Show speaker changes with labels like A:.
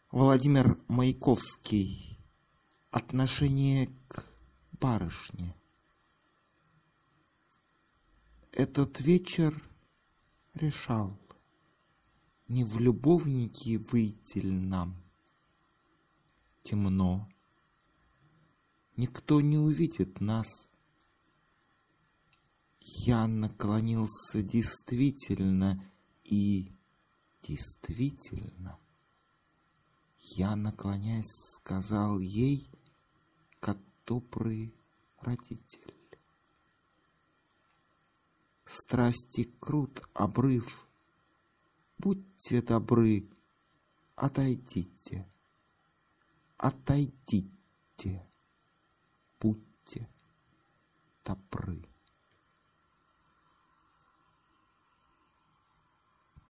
A: Владимир Маяковский. Отношение к барышне. Этот вечер решал, не в любовники выйти ли нам. Темно, никто не увидит нас. Я наклонился действительно, и действительно, я, наклоняясь, сказал ей, как добрый родитель: страсти крут обрыв, будьте добры, отойдите, отойдите, будьте добры.